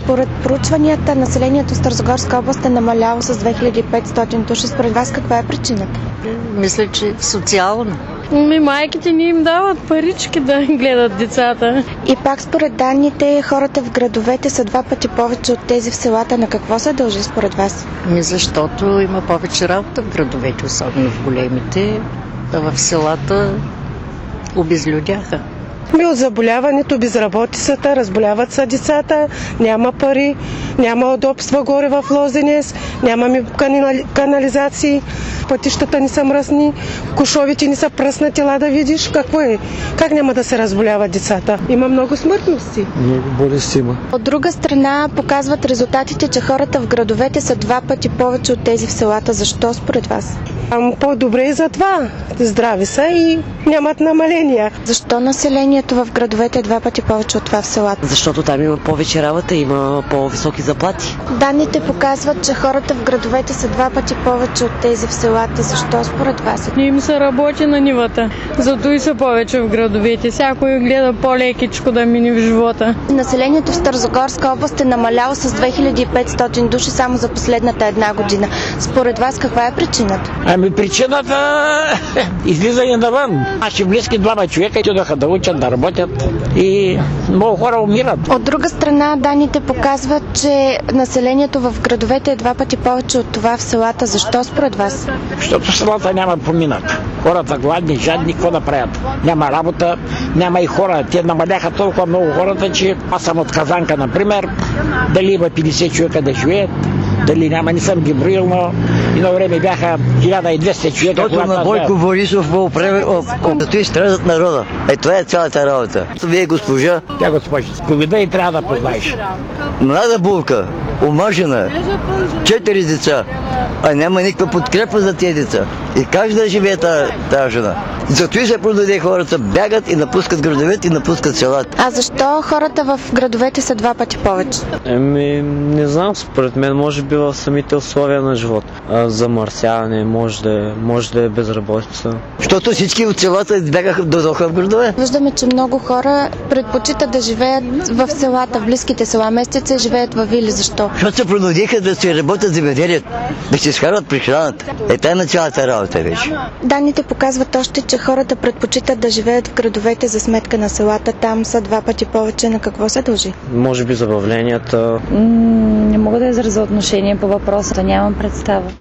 Според проучванията, населението в Старозагорска област е намаляло с 2500 души. Според вас каква е причината? Мисля, че социално. Майките ни им дават парички да гледат децата. И пак според данните, хората в градовете са 2 пъти повече от тези в селата. На какво се дължи според вас? Защото има повече работа в градовете, особено в големите, а в селата обезлюдяха. От заболяването, безработицата, разболяват са децата, няма пари, няма удобства горе в Лозенец, нямаме канализации, пътищата не са мръсни, кошовите не са пръснати, да видиш какво е. Как няма да се разболяват децата? Има много смъртности. Много болести има. От друга страна показват резултатите, че хората в градовете са 2 пъти повече от тези в селата. Защо според вас? По-добре и за това. Здрави са и нямат намаления. Защо населението в градовете е 2 пъти повече от това в селата? Защото там има повече работа, има по-високи заплати. Данните показват, че хората в градовете са 2 пъти повече от тези в селата. Защо според вас? Не им се работи на нивата. Зато и са повече в градовете. Всякой гледа по-лекичко да мине в живота. Населението в Старозагорска област е намаляло с 2500 души само за последната една година. Според вас каква е причината? Причината излизане навън. Наши близки 2 човека отидоха да учат, да работят и много хора умират. От друга страна, данните показват, че населението в градовете е 2 пъти повече от това в селата. Защо според вас? Защото в селата няма поминък. Хората гладни, жадни, какво да правят? Няма работа, няма и хора. Те намаляха толкова много хората, че аз съм от Казанка, например. Дали има 50 човека да живеят, дали няма, не съм ги броил, но едно време бяха 1200 човека. Защото на Бойко Борисов му стои страдат народа. Това е цялата работа. Вие госпожа. Тя госпожа, ковида и трябва да познаеш. Млада булка, омъжена, 4 деца, а няма никаква подкрепа за тези деца. И как да живее тази жена? Зато и се продаде хората, бягат и напускат градовете и напускат селата. А защо хората в градовете са 2 пъти повече? Не знам, според мен може би в самите условия на живот. Замърсяване, може да е безработица. Защото всички от селата бягаха дойдоха в градове. Виждаме, че много хора предпочитат да живеят в селата, в близките села, местеца и живеят във вили. Защо? Защото се принудиха да се работят земеделието, да се изкарват прехраната. Тая на цялата работа вече. Данните показват още, че хората предпочитат да живеят в градовете за сметка на селата. Там са 2 пъти повече. На какво се дължи? Може би забавленията. Не мога да изразя отношение по въпроса, нямам представа.